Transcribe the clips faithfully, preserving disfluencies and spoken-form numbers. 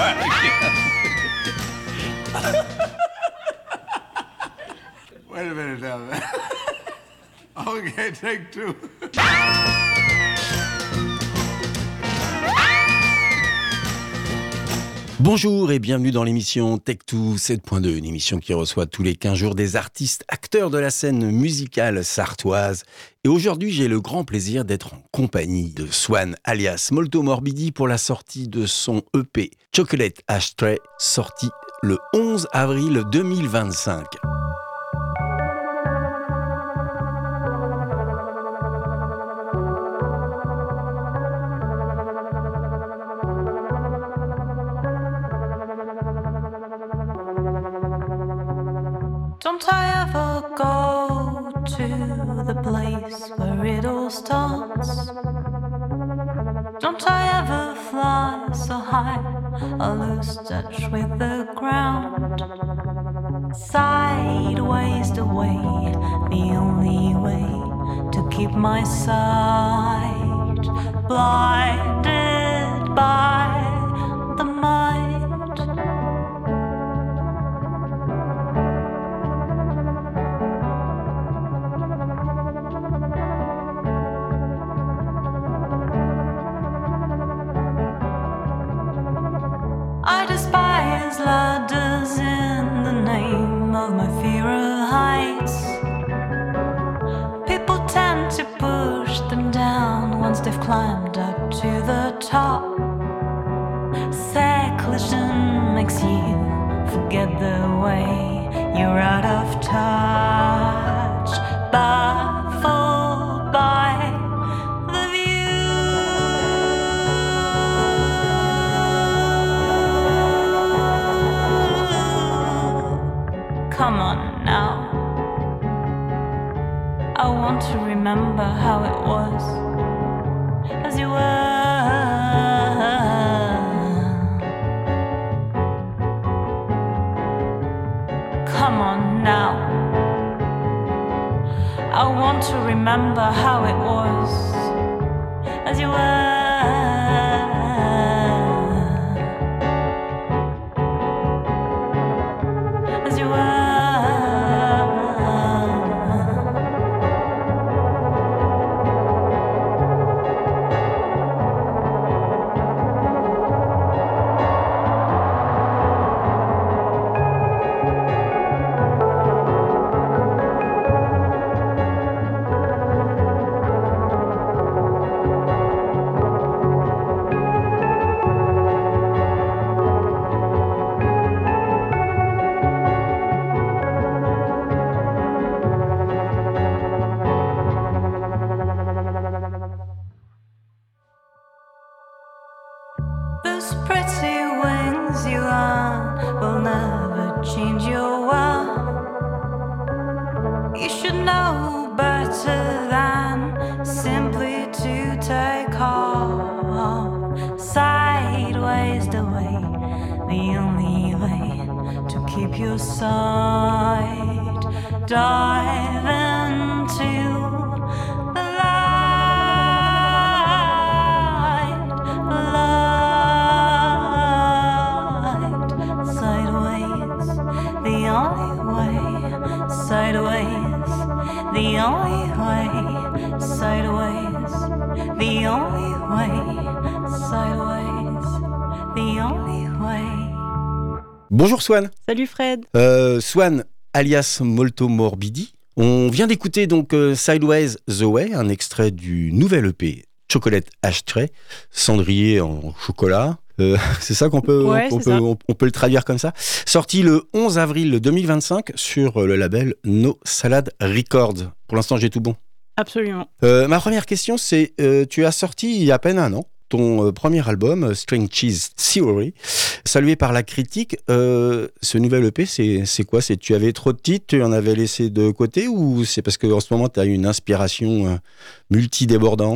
Wait a minute now. Okay, take two. Bonjour et bienvenue dans l'émission Tech deux sept point deux, une émission qui reçoit tous les quinze jours des artistes acteurs de la scène musicale sartoise. Et aujourd'hui, j'ai le grand plaisir d'être en compagnie de Swan alias Molto Morbidi pour la sortie de son E P Chocolate Ashtray, sorti le onze avril deux mille vingt-cinq. Don't I ever go to the place where it all starts? Don't I ever fly so high I lose touch with the ground? Sideways the way, the only way to keep my sight. Blinded by the mind. I despise ladders in the name of my fear of heights. People tend to push them down once they've climbed up to the top. Seclusion makes you forget the way you're out of touch. Baffled by the view. Come on now. I want to remember how it was as you were. Come on now. I want to remember how it was as you were. As you were. Those pretty wings you are will never change your world. You should know better than simply to take off. Sideways the way, the only way to keep your sight. Dive into the light, light. Sideways, the only way. Sideways, the only way. Sideways, the only way. Sideways, the only way. Bonjour Swan. Salut Fred. Euh, Swan alias Molto Morbidi. On vient d'écouter donc euh, Sideways the Way, un extrait du nouvel E P Chocolate Ashtray, cendrier en chocolat. Euh, c'est ça qu'on peut, ouais, on, c'est peut ça. on, on peut le traduire comme ça. Sorti le onze avril deux mille vingt-cinq sur le label No Salad Records. Pour l'instant, j'ai tout bon. Absolument. Euh, ma première question, c'est euh, tu as sorti il y a à peine un an ton euh, premier album, String Cheese Theory, salué par la critique. Euh, ce nouvel E P, c'est, c'est quoi ? C'est tu avais trop de titres, tu en avais laissé de côté, ou c'est parce qu'en ce moment, tu as une inspiration euh, multidébordante ?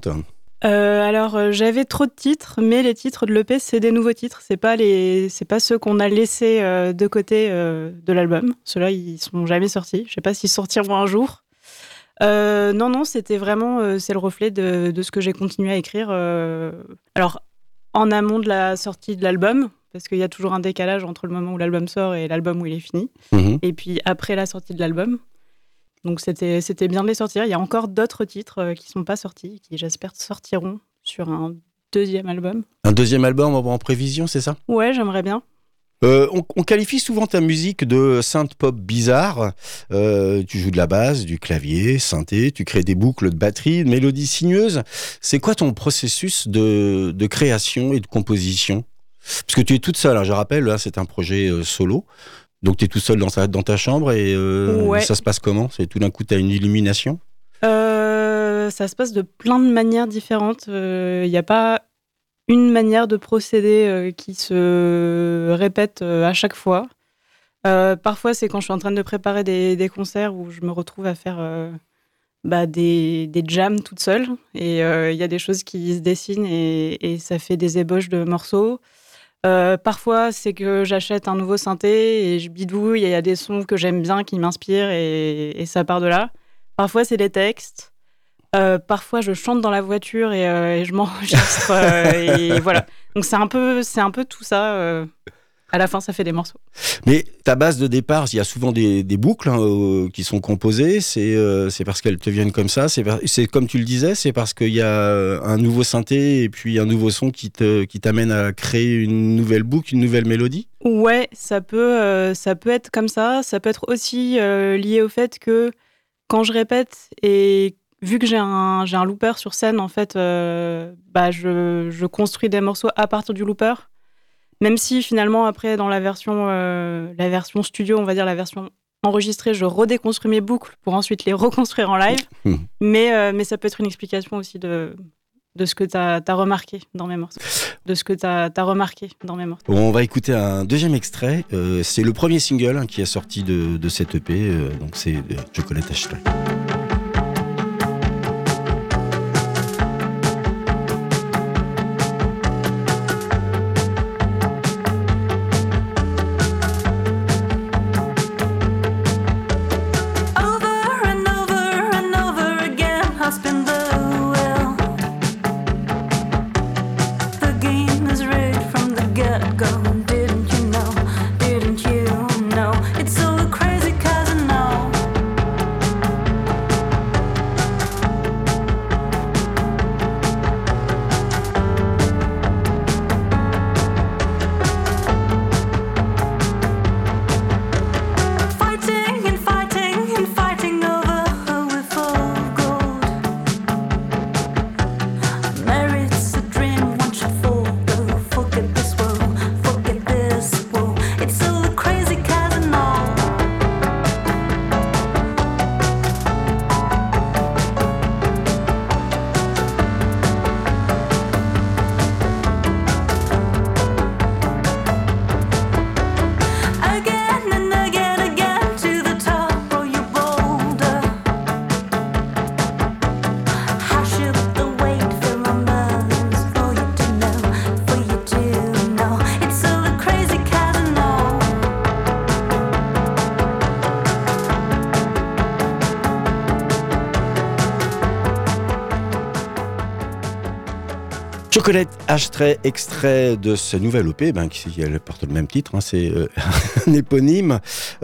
Euh, alors, euh, j'avais trop de titres, mais les titres de l'E P, c'est des nouveaux titres. C'est pas les, c'est pas ceux qu'on a laissés euh, de côté euh, de l'album. Ceux-là, ils sont jamais sortis. Je sais pas s'ils sortiront un jour. Euh, non, non, c'était vraiment, euh, c'est le reflet de, de ce que j'ai continué à écrire. Euh, alors, en amont de la sortie de l'album, parce qu'il y a toujours un décalage entre le moment où l'album sort et l'album où il est fini. Mmh. Et puis après la sortie de l'album. Donc c'était, c'était bien de les sortir. Il y a encore d'autres titres euh, qui ne sont pas sortis, qui j'espère sortiront sur un deuxième album. Un deuxième album en, en prévision, c'est ça ? Ouais, j'aimerais bien. Euh, on, on qualifie souvent ta musique de synth-pop bizarre. Euh, tu joues de la basse, du clavier, synthé, tu crées des boucles de batterie, de mélodies sinueuses. C'est quoi ton processus de, de création et de composition ? Parce que tu es toute seule, hein, je rappelle, là c'est un projet euh, solo. Donc tu es tout seul dans ta, dans ta chambre et euh, Ouais. ça se passe comment ? C'est tout d'un coup tu as une illumination ? Euh, ça se passe de plein de manières différentes. Il euh, n'y a pas une manière de procéder euh, qui se répète euh, à chaque fois. Euh, parfois, c'est quand je suis en train de préparer des, des concerts où je me retrouve à faire euh, bah, des, des jams toute seule. Et il euh, y a des choses qui se dessinent et, et ça fait des ébauches de morceaux. Euh, parfois, c'est que j'achète un nouveau synthé et je bidouille et il y a des sons que j'aime bien qui m'inspirent et, et ça part de là. Parfois, c'est des textes. Euh, parfois, je chante dans la voiture et, euh, et je m'enregistre. euh, et voilà. Donc, c'est un peu, c'est un peu tout ça. Euh, à la fin, ça fait des morceaux. Mais ta base de départ, il y a souvent des, des boucles hein, euh, qui sont composées. C'est, euh, c'est parce qu'elles te viennent comme ça. C'est, c'est comme tu le disais, c'est parce qu'il y a un nouveau synthé et puis un nouveau son qui, te, qui t'amène à créer une nouvelle boucle, une nouvelle mélodie. Ouais, ça peut, euh, ça peut être comme ça. Ça peut être aussi euh, lié au fait que quand je répète et vu que j'ai un, j'ai un looper sur scène, en fait, euh, bah, je, je construis des morceaux à partir du looper. Même si finalement, après, dans la version, euh, la version studio, on va dire la version enregistrée, je redéconstruis mes boucles pour ensuite les reconstruire en live. Mmh. Mais, euh, mais ça peut être une explication aussi de, de ce que tu as remarqué dans mes morceaux. De ce que tu as remarqué dans mes morceaux. On va écouter un deuxième extrait. Euh, c'est le premier single hein, qui est sorti de, de cette E P. Euh, donc c'est euh, Chocolate Ashtray. Chocolate Ashtray, extrait de ce nouvel O P, ben, qui elle porte le même titre, hein, c'est euh, un éponyme.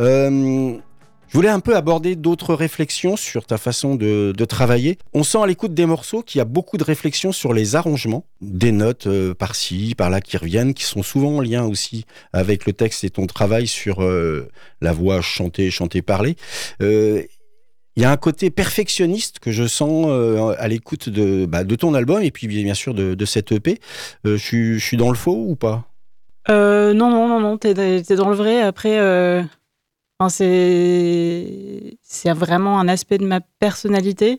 Euh, je voulais un peu aborder d'autres réflexions sur ta façon de, de travailler. On sent à l'écoute des morceaux qu'il y a beaucoup de réflexions sur les arrangements, des notes euh, par-ci, par-là qui reviennent, qui sont souvent en lien aussi avec le texte et ton travail sur euh, la voix chantée, chantée, parlée. Euh, Il y a un côté perfectionniste que je sens euh, à l'écoute de, bah, de ton album et puis bien sûr de, de cette E P. Euh, je, suis, je suis dans le faux ou pas ? euh, Non, non, non, non, t'es, t'es dans le vrai. Après, euh, enfin, c'est, c'est vraiment un aspect de ma personnalité.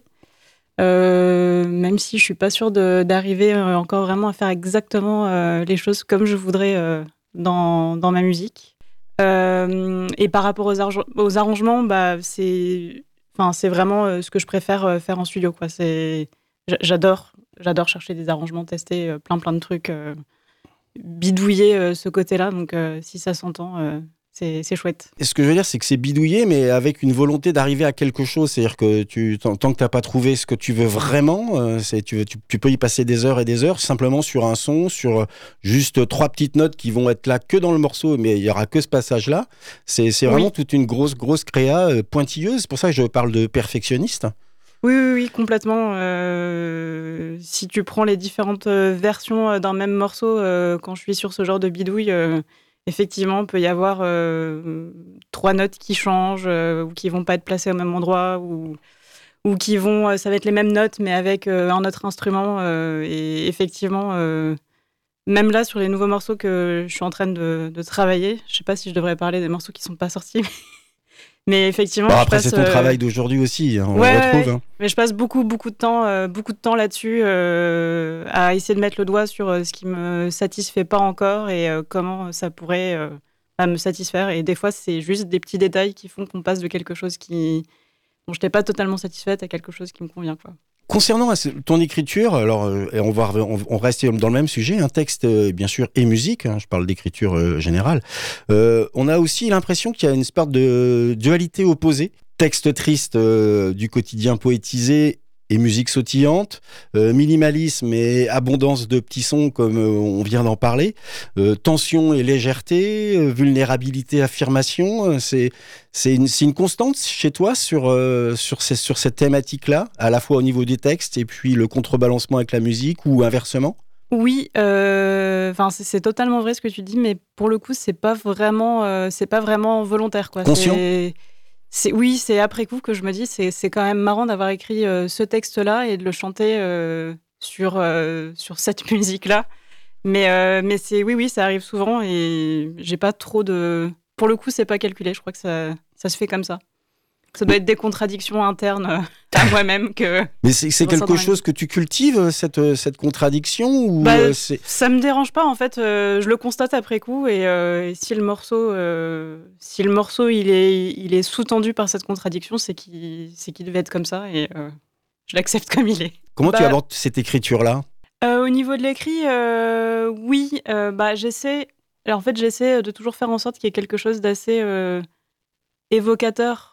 Euh, même si je suis pas sûre de, d'arriver encore vraiment à faire exactement euh, les choses comme je voudrais euh, dans, dans ma musique. Euh, et par rapport aux, arge- aux arrangements, bah, c'est... Enfin, c'est vraiment ce que je préfère faire en studio, quoi. C'est... J'adore, j'adore chercher des arrangements, tester plein plein de trucs, euh, bidouiller euh, ce côté-là. Donc, euh, si ça s'entend, euh, c'est, c'est chouette. Et ce que je veux dire, c'est que c'est bidouillé, mais avec une volonté d'arriver à quelque chose. C'est-à-dire que tu, tant, tant que tu n'as pas trouvé ce que tu veux vraiment, euh, c'est, tu, tu, tu peux y passer des heures et des heures, simplement sur un son, sur euh, juste trois petites notes qui vont être là que dans le morceau, mais il n'y aura que ce passage-là. C'est, c'est vraiment oui. toute une grosse, grosse créa euh, pointilleuse. C'est pour ça que je parle de perfectionniste. Oui, oui, oui, complètement. Euh, si tu prends les différentes versions d'un même morceau, euh, quand je suis sur ce genre de bidouille, euh, effectivement, il peut y avoir euh, trois notes qui changent euh, ou qui vont pas être placées au même endroit ou, ou qui vont, euh, ça va être les mêmes notes mais avec euh, un autre instrument. Euh, et effectivement, euh, même là, sur les nouveaux morceaux que je suis en train de, de travailler, je sais pas si je devrais parler des morceaux qui sont pas sortis, mais effectivement, bon, je après, passe, c'est ton euh... travail d'aujourd'hui aussi, hein, on ouais, le retrouve. Ouais, hein. Mais je passe beaucoup, beaucoup de temps, euh, beaucoup de temps là-dessus euh, à essayer de mettre le doigt sur euh, ce qui me satisfait pas encore et euh, comment ça pourrait euh, me satisfaire. Et des fois, c'est juste des petits détails qui font qu'on passe de quelque chose qui dont je n'étais pas totalement satisfaite à quelque chose qui me convient, quoi. Concernant ton écriture, alors euh, on va on, on reste dans le même sujet, un texte euh, bien sûr et musique, hein, je parle d'écriture euh, générale. Euh, on a aussi l'impression qu'il y a une sorte de dualité opposée, texte triste euh, du quotidien poétisé et musique sautillante, euh, minimalisme et abondance de petits sons comme euh, on vient d'en parler, euh, tension et légèreté, euh, vulnérabilité, affirmation, euh, c'est c'est une c'est une constante chez toi sur euh, sur ces, sur cette thématique-là, à la fois au niveau des textes et puis le contrebalancement avec la musique ou inversement. Oui, euh, enfin c'est, c'est totalement vrai ce que tu dis, mais pour le coup c'est pas vraiment euh, c'est pas vraiment volontaire, quoi. Conscient. C'est... C'est, oui, c'est après coup que je me dis c'est c'est quand même marrant d'avoir écrit euh, ce texte-là et de le chanter euh, sur euh, sur cette musique-là. Mais euh, mais c'est oui oui ça arrive souvent et j'ai pas trop de pour le coup c'est pas calculé. Je crois que ça ça se fait comme ça. Ça doit être des contradictions internes à moi-même que. Mais c'est, c'est quelque chose que tu cultives, cette, cette contradiction ou bah, euh, c'est... Ça me dérange pas en fait. Euh, je le constate après coup et, euh, et si le morceau, euh, si le morceau il est, il est sous-tendu par cette contradiction, c'est qu'il, c'est qu'il devait être comme ça et euh, je l'accepte comme il est. Comment bah, tu abordes cette écriture-là ? euh, Au niveau de l'écrit, euh, oui, euh, bah j'essaie. Alors, en fait, j'essaie de toujours faire en sorte qu'il y ait quelque chose d'assez euh, évocateur.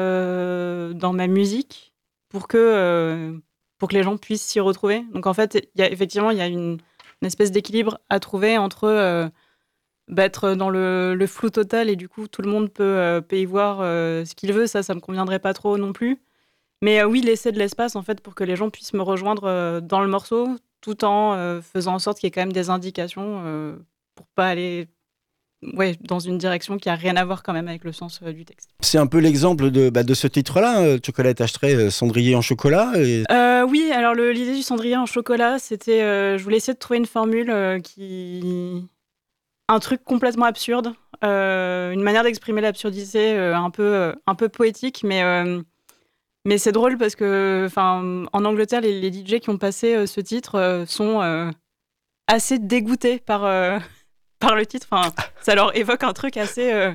Euh, dans ma musique pour que, euh, pour que les gens puissent s'y retrouver. Donc en fait, y a, effectivement, il y a une, une espèce d'équilibre à trouver entre euh, bah, être dans le, le flou total et du coup, tout le monde peut, euh, peut y voir euh, ce qu'il veut. Ça, ça me conviendrait pas trop non plus. Mais euh, oui, laisser de l'espace en fait pour que les gens puissent me rejoindre euh, dans le morceau tout en euh, faisant en sorte qu'il y ait quand même des indications euh, pour pas aller... Ouais, dans une direction qui n'a rien à voir quand même avec le sens euh, du texte. C'est un peu l'exemple de, bah, de ce titre-là, euh, Chocolate Ashtray, euh, cendrier en chocolat. Et... Euh, oui, alors le, l'idée du cendrier en chocolat, c'était, euh, je voulais essayer de trouver une formule euh, qui, un truc complètement absurde, euh, une manière d'exprimer l'absurdité euh, un peu, euh, un peu poétique, mais euh, mais c'est drôle parce que, enfin, en Angleterre, les, les D J qui ont passé euh, ce titre euh, sont euh, assez dégoûtés par euh, par le titre. Enfin, ça leur évoque un truc assez, euh,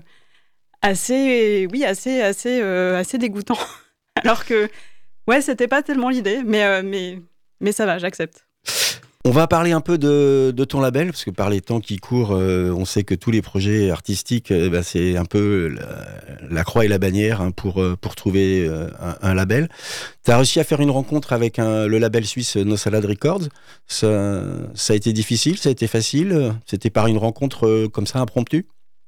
assez, oui, assez, assez, euh, assez dégoûtant. Alors que, ouais, c'était pas tellement l'idée, mais, euh, mais, mais ça va, j'accepte. On va parler un peu de, de ton label, parce que par les temps qui courent, euh, on sait que tous les projets artistiques, euh, bah, c'est un peu la, la croix et la bannière hein, pour, euh, pour trouver euh, un, un label. Tu as réussi à faire une rencontre avec un, le label suisse No Salad Records. Ça, ça a été difficile, ça a été facile. C'était par une rencontre euh, comme ça, impromptue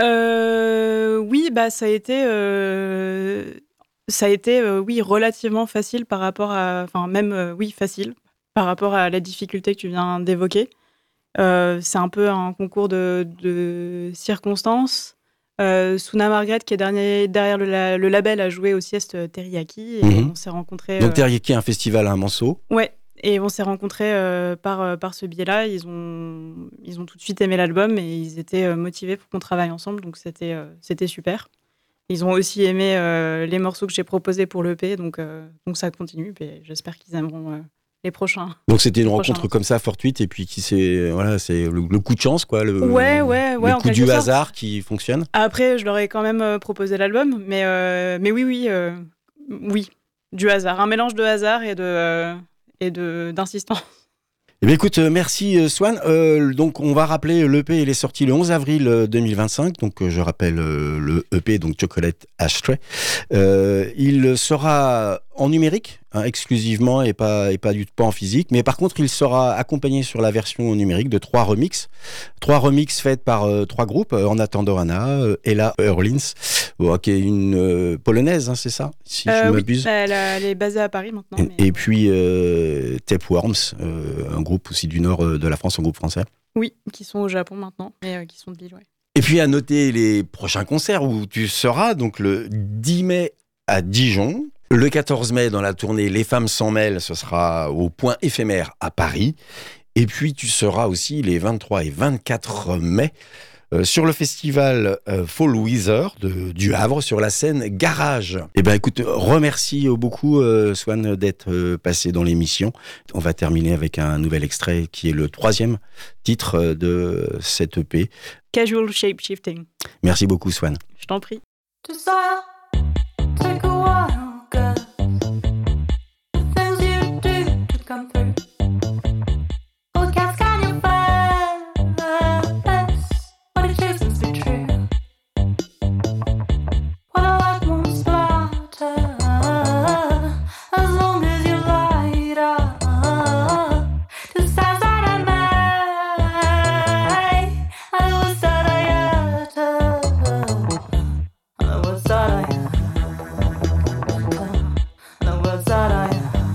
euh, Oui, bah, ça a été... Euh... Ça a été, euh, oui, relativement facile par rapport à... Enfin, même, euh, oui, facile par rapport à la difficulté que tu viens d'évoquer. Euh, c'est un peu un concours de, de circonstances. Euh, Suna Margaret, qui est dernier, derrière le, la, le label, a joué au Sieste Teriyaki. Et mmh. on s'est rencontrés... Donc, euh... Teriyaki, un festival à Manceau. Ouais, et on s'est rencontrés euh, par, par ce biais-là. Ils ont, ils ont tout de suite aimé l'album et ils étaient motivés pour qu'on travaille ensemble. Donc, c'était, euh, c'était super. Ils ont aussi aimé euh, les morceaux que j'ai proposés pour l'E P, donc, euh, donc ça continue. Et j'espère qu'ils aimeront euh, les prochains. Donc c'était une prochains. rencontre comme ça, fortuite, et puis qui c'est, voilà, c'est le, le coup de chance, quoi, le, ouais, ouais, ouais, le coup du sorte. hasard qui fonctionne. Après, je leur ai quand même euh, proposé l'album, mais, euh, mais oui, oui, euh, oui, du hasard. Un mélange de hasard et, de, euh, et de, d'insistance. Eh bien, écoute, euh, merci euh, Swan. Euh, donc, on va rappeler l'E P, il est sorti le onze avril euh, deux mille vingt-cinq. Donc, euh, je rappelle euh, le E P, donc Chocolate Ashtray. Euh, il sera en numérique, hein, exclusivement, et pas et pas du pas en physique. Mais par contre, il sera accompagné sur la version numérique de trois remixes, trois remixes faites par euh, trois groupes. Euh, en attendant Anna, euh, Ella Hurlins, euh, qui est une euh, polonaise, hein, c'est ça, si Euh, je oui, m'abuse. elle, a- elle est basée à Paris maintenant. Et, mais, et ouais. puis euh, Tapeworms, euh, un groupe aussi du nord euh, de la France, un groupe français. Oui, qui sont au Japon maintenant, mais euh, qui sont de Lille, ouais. Et puis à noter les prochains concerts où tu seras, donc le dix mai à Dijon, le quatorze mai dans la tournée Les Femmes s'en mêlent, ce sera au Point éphémère à Paris, et puis tu seras aussi les vingt-trois et vingt-quatre mai euh, sur le festival euh, Fall Weather de, du Havre, sur la scène Garage. Eh ben écoute, remercie beaucoup euh, Swan d'être euh, passé dans l'émission. On va terminer avec un nouvel extrait qui est le troisième titre euh, de cette E P. Casual Shape Shifting. Merci beaucoup Swan. Je t'en prie. Desire, take a while, 'cause the things you do to come through. All cats on your face, what it is must be true. What I like won't splatter, as long as you light up. The sounds that I make, and the words that I utter. The words that I the words that I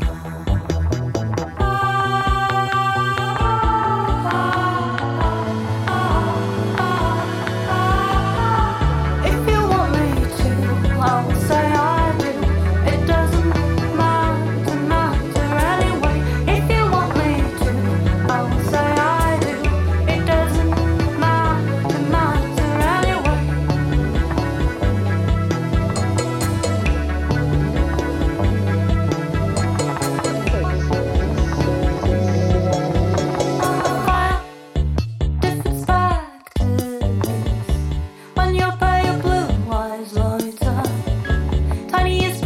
if you want me to, I will say I do. It doesn't matter, matter anyway. If you want me to, I will say I do. It doesn't matter, matter anyway. Different factors when you pay your blue eyes light up. Tiniest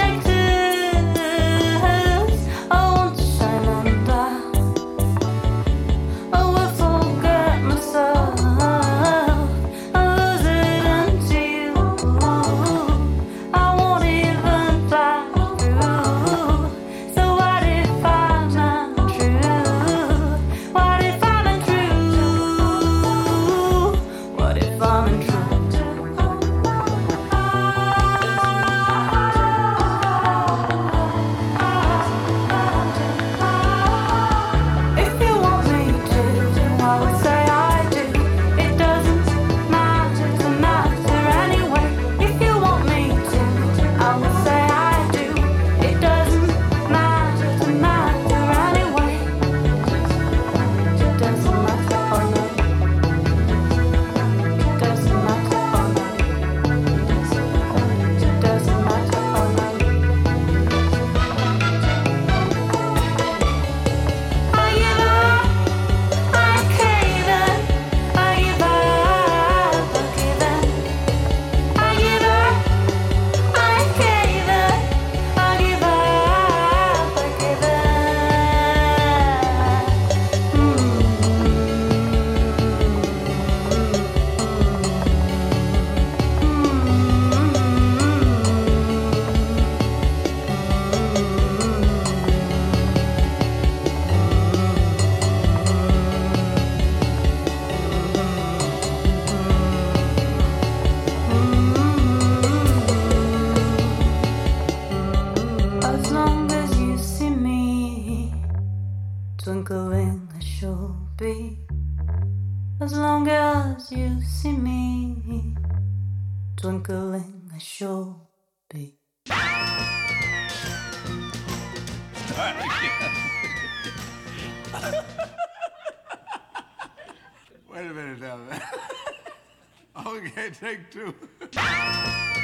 projectors, I want to shine under. I will forget myself. I lose it into you. I won't even fly through. So what if I'm untrue? What if I'm untrue? What if I'm untrue? If you want me to, I would say I do. It doesn't matter, matter anyway. If you want me to, I would say I do. It doesn't matter, matter anyway. It doesn't matter, oh no. It doesn't matter, oh no. It doesn't matter, oh no. I give up, I cave in. I give up, I give in. I give up, I cave in. I give up, I give As long as you see me twinkling, I shall be. As long as you see me twinkling, I shall be. Wait a minute now, man. Okay, take two.